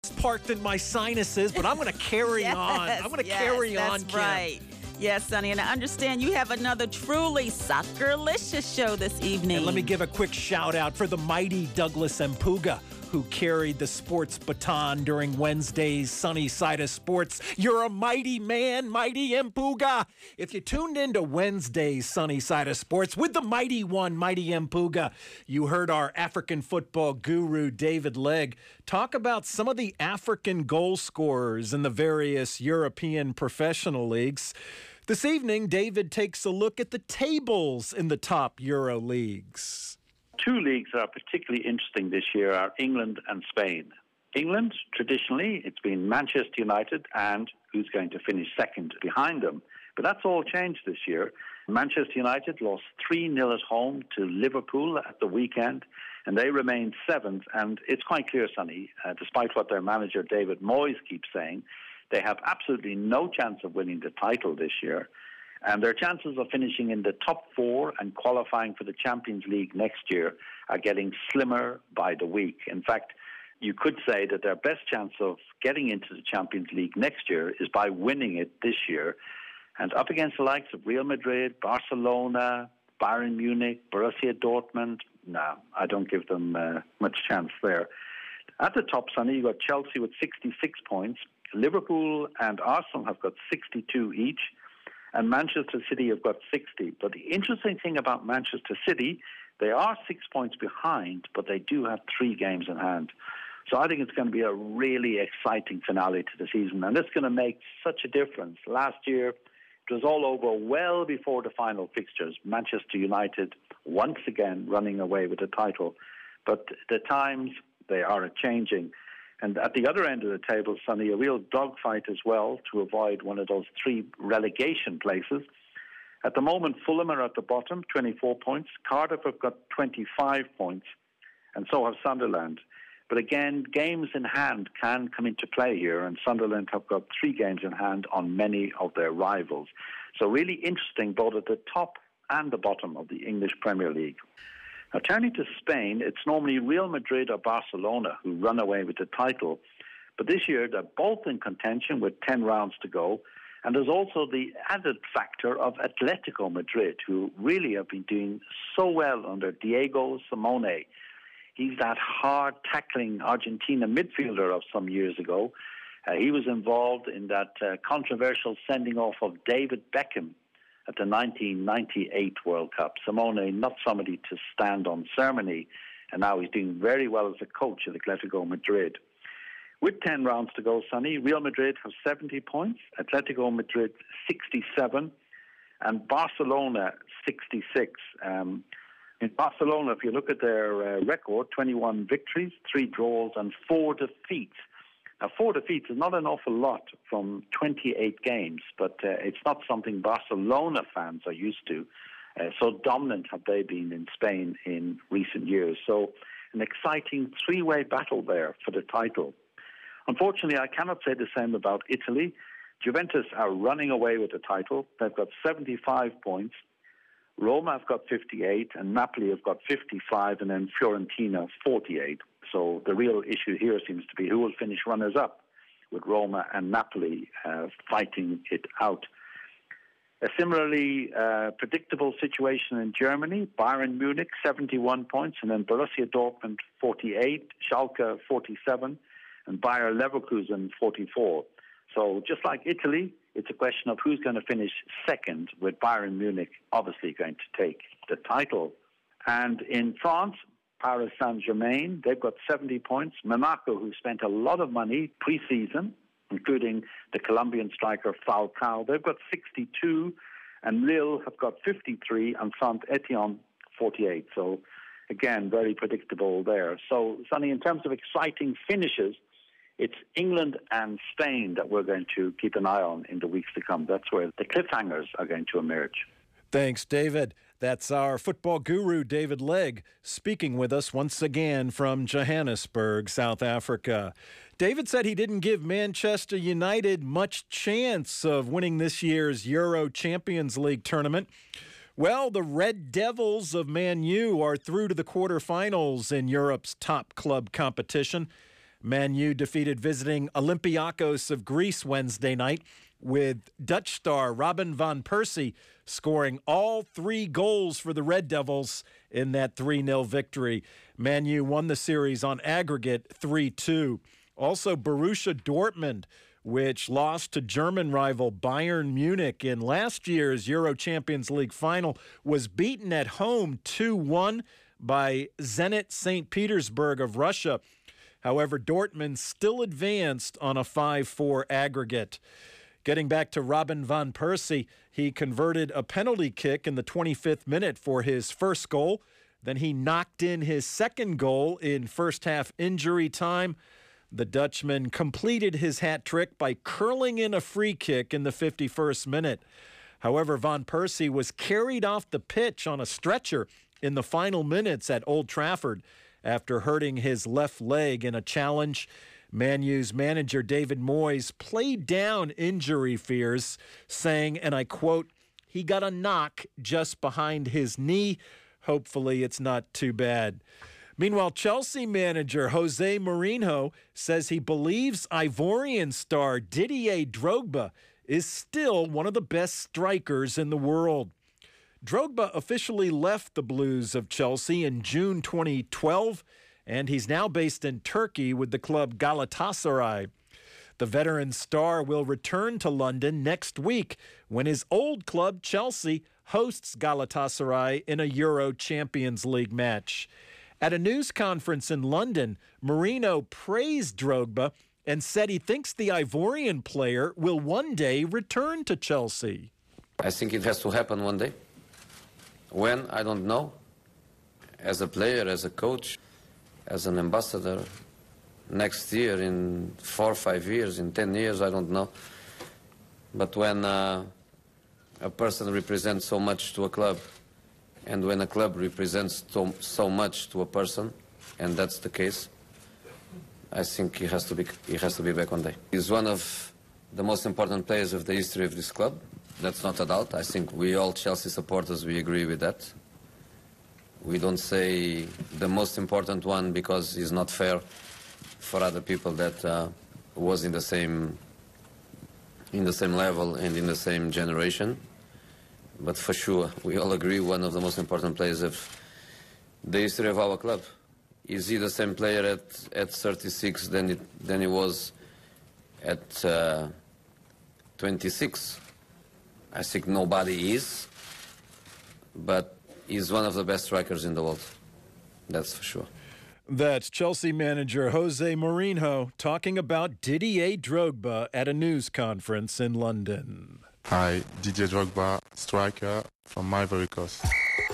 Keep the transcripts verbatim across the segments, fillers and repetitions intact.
part than my sinuses, but I'm going to carry yes, on. I'm going to yes, carry that's on, Kim. right. Yes, Sonny, and I understand you have another truly soccerlicious show this evening. And let me give a quick shout out for the mighty Douglas Mpuga, who carried the sports baton during Wednesday's Sunny Side of Sports. You're a mighty man, mighty Mpuga. If you tuned into Wednesday's Sunny Side of Sports with the mighty one, mighty Mpuga, you heard our African football guru, David Legg, talk about some of the African goal scorers in the various European professional leagues. This evening, David takes a look at the tables in the top Euro leagues. Two leagues that are particularly interesting this year are England and Spain. England, traditionally, it's been Manchester United and who's going to finish second behind them. But that's all changed this year. Manchester United lost three nil at home to Liverpool at the weekend, and they remain seventh. And it's quite clear, Sonny, uh, despite what their manager David Moyes keeps saying, they have absolutely no chance of winning the title this year. And their chances of finishing in the top four and qualifying for the Champions League next year are getting slimmer by the week. In fact, you could say that their best chance of getting into the Champions League next year is by winning it this year. And up against the likes of Real Madrid, Barcelona, Bayern Munich, Borussia Dortmund, no, I don't give them uh, much chance there. At the top, Sonny, you've got Chelsea with sixty-six points. Liverpool and Arsenal have got sixty-two each. And Manchester City have got sixty. But the interesting thing about Manchester City, they are six points behind, but they do have three games in hand. So I think it's going to be a really exciting finale to the season. And it's going to make such a difference. Last year, it was all over well before the final fixtures. Manchester United, once again, running away with the title. But the times, they are changing. And at the other end of the table, Sonny, a real dogfight as well to avoid one of those three relegation places. At the moment, Fulham are at the bottom, twenty-four points. Cardiff have got twenty-five points, and so have Sunderland. But again, games in hand can come into play here, and Sunderland have got three games in hand on many of their rivals. So really interesting both at the top and the bottom of the English Premier League. Now, turning to Spain, it's normally Real Madrid or Barcelona who run away with the title. But this year, they're both in contention with ten rounds to go. And there's also the added factor of Atletico Madrid, who really have been doing so well under Diego Simeone. He's that hard-tackling Argentina midfielder of some years ago. Uh, he was involved in that uh, controversial sending off of David Beckham at the nineteen ninety-eight World Cup. Simeone, not somebody to stand on ceremony, and now he's doing very well as a coach at Atletico Madrid. With ten rounds to go, Sonny, Real Madrid have seventy points, Atletico Madrid sixty-seven, and Barcelona sixty-six. Um, in Barcelona, if you look at their uh, record, twenty-one victories, three draws, and four defeats. Now, four defeats is not an awful lot from twenty-eight games, but uh, it's not something Barcelona fans are used to. Uh, so dominant have they been in Spain in recent years. So an exciting three-way battle there for the title. Unfortunately, I cannot say the same about Italy. Juventus are running away with the title. They've got seventy-five points. Roma have got fifty-eight, and Napoli have got fifty-five, and then Fiorentina forty-eight. So the real issue here seems to be who will finish runners-up, with Roma and Napoli uh, fighting it out. A similarly uh, predictable situation in Germany. Bayern Munich, seventy-one points, and then Borussia Dortmund, forty-eight, Schalke, forty-seven, and Bayer Leverkusen, forty-four. So just like Italy, it's a question of who's going to finish second, with Bayern Munich obviously going to take the title. And in France, Paris Saint-Germain, they've got seventy points. Monaco, who spent a lot of money pre-season, including the Colombian striker Falcao, they've got sixty-two, and Lille have got fifty-three, and Saint-Etienne, forty-eight. So, again, very predictable there. So, Sonny, in terms of exciting finishes, it's England and Spain that we're going to keep an eye on in the weeks to come. That's where the cliffhangers are going to emerge. Thanks, David. That's our football guru, David Legg, speaking with us once again from Johannesburg, South Africa. David said he didn't give Manchester United much chance of winning this year's Euro Champions League tournament. Well, the Red Devils of Man U are through to the quarterfinals in Europe's top club competition. Man U defeated visiting Olympiacos of Greece Wednesday night, with Dutch star Robin van Persie scoring all three goals for the Red Devils in that three nil victory. Man U won the series on aggregate three two. Also, Borussia Dortmund, which lost to German rival Bayern Munich in last year's Euro Champions League final, was beaten at home two one by Zenit Saint Petersburg of Russia. However, Dortmund still advanced on a five four aggregate. Getting back to Robin van Persie, he converted a penalty kick in the twenty-fifth minute for his first goal. Then he knocked in his second goal in first half injury time. The Dutchman completed his hat trick by curling in a free kick in the fifty-first minute. However, Van Persie was carried off the pitch on a stretcher in the final minutes at Old Trafford after hurting his left leg in a challenge. Man U's manager David Moyes played down injury fears, saying, and I quote, "He got a knock just behind his knee. Hopefully it's not too bad." Meanwhile, Chelsea manager Jose Mourinho says he believes Ivorian star Didier Drogba is still one of the best strikers in the world. Drogba officially left the Blues of Chelsea in June twenty twelve, and he's now based in Turkey with the club Galatasaray. The veteran star will return to London next week when his old club Chelsea hosts Galatasaray in a Euro Champions League match. At a news conference in London, Mourinho praised Drogba and said he thinks the Ivorian player will one day return to Chelsea. I think it has to happen one day. When, I don't know. As a player, as a coach, as an ambassador, next year, in four, five years, in ten years, I don't know. But when uh, a person represents so much to a club, and when a club represents so, so much to a person, and that's the case, I think he has to be he has to be back one day. He's one of the most important players of the history of this club. That's not a doubt. I think we all Chelsea supporters, we agree with that. We don't say the most important one because it's not fair for other people that uh, was in the same in the same level and in the same generation. But for sure, we all agree one of the most important players of the history of our club. Is he the same player at, at thirty-six than, it, than he was at uh, twenty-six? I think nobody is, but he's one of the best strikers in the world. That's for sure. That's Chelsea manager Jose Mourinho talking about Didier Drogba at a news conference in London. Hi, Didier Drogba, striker from Ivory Coast.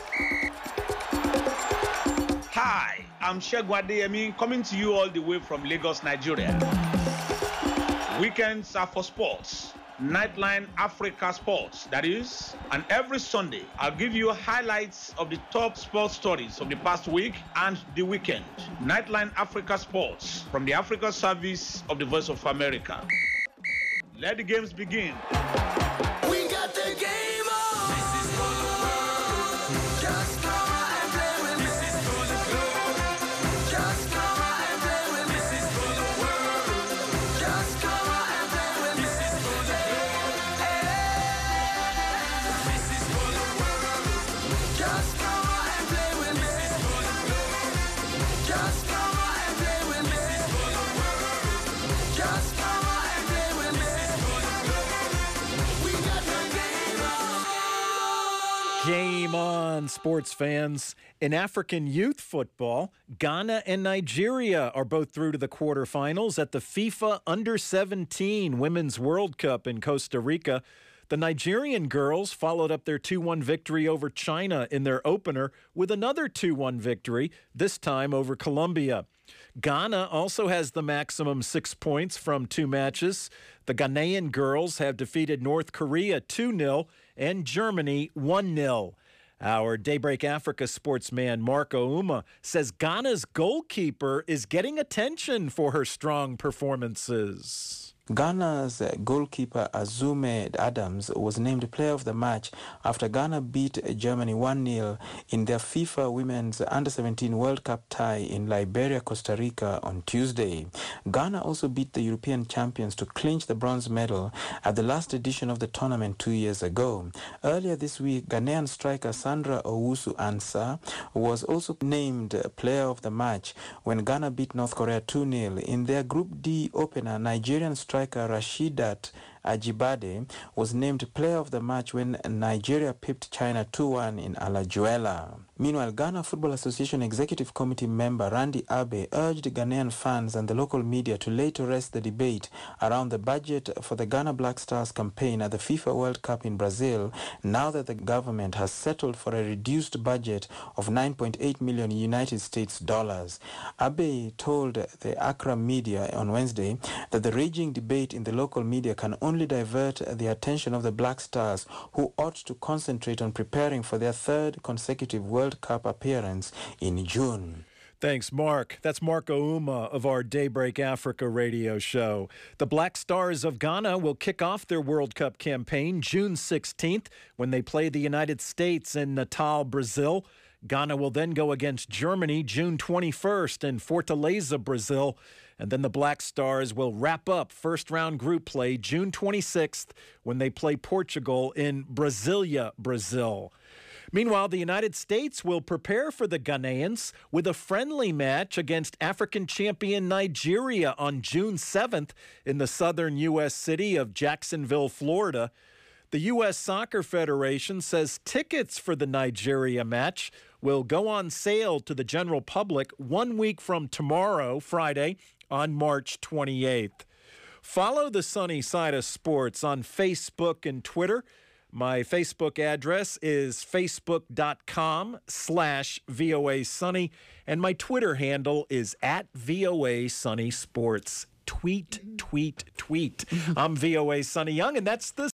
Hi, I'm Segun Adeyemi, coming to you all the way from Lagos, Nigeria. Weekends are for sports. Nightline Africa Sports, that is. And every Sunday, I'll give you highlights of the top sports stories of the past week and the weekend. Nightline Africa Sports, from the Africa Service of the Voice of America. Let the games begin. We got the game on. This is for the world. Just come out and play with me. This is for the globe. Just come out and play with me. This is for the world. Just come out and play with me. This is for the globe. This is for the world. Just come out and play with me. This is for the globe. Just come out and play with me. This is for the world. Just come out and play with me. Game on, sports fans. In African youth football, Ghana and Nigeria are both through to the quarterfinals at the FIFA Under seventeen Women's World Cup in Costa Rica. The Nigerian girls followed up their two one victory over China in their opener with another two one victory, this time over Colombia. Ghana also has the maximum six points from two matches. The Ghanaian girls have defeated North Korea two nil and Germany one nil. Our Daybreak Africa sportsman Marco Uma says Ghana's goalkeeper is getting attention for her strong performances. Ghana's goalkeeper Azume Adams was named player of the match after Ghana beat Germany one nil in their FIFA Women's under seventeen World Cup tie in Liberia, Costa Rica on Tuesday. Ghana also beat the European champions to clinch the bronze medal at the last edition of the tournament two years ago. Earlier this week, Ghanaian striker Sandra Owusu-Ansah was also named player of the match when Ghana beat North Korea two nil. In their Group D opener, Nigerian striker Striker Rashidat Ajibade was named player of the match when Nigeria pipped China two one in Alajuela. Meanwhile, Ghana Football Association Executive Committee member Randy Abe urged Ghanaian fans and the local media to lay to rest the debate around the budget for the Ghana Black Stars campaign at the FIFA World Cup in Brazil, now that the government has settled for a reduced budget of nine point eight million United States dollars. Abe told the Accra media on Wednesday that the raging debate in the local media can only divert the attention of the Black Stars, who ought to concentrate on preparing for their third consecutive World Cup appearance in June. Thanks, Mark. That's Mark Ouma of our Daybreak Africa radio show. The Black Stars of Ghana will kick off their World Cup campaign June sixteenth when they play the United States in Natal, Brazil. Ghana will then go against Germany June twenty-first in Fortaleza, Brazil. And then the Black Stars will wrap up first-round group play June twenty-sixth when they play Portugal in Brasilia, Brazil. Meanwhile, the United States will prepare for the Ghanaians with a friendly match against African champion Nigeria on June seventh in the southern U S city of Jacksonville, Florida. The U S Soccer Federation says tickets for the Nigeria match will go on sale to the general public one week from tomorrow, Friday, on March twenty-eighth. Follow the Sunny Side of Sports on Facebook and Twitter. My Facebook address is facebook.com slash VOA Sunny, and my Twitter handle is at VOA Sunny Sports. Tweet, tweet, tweet. I'm V O A Sunny Young, and that's the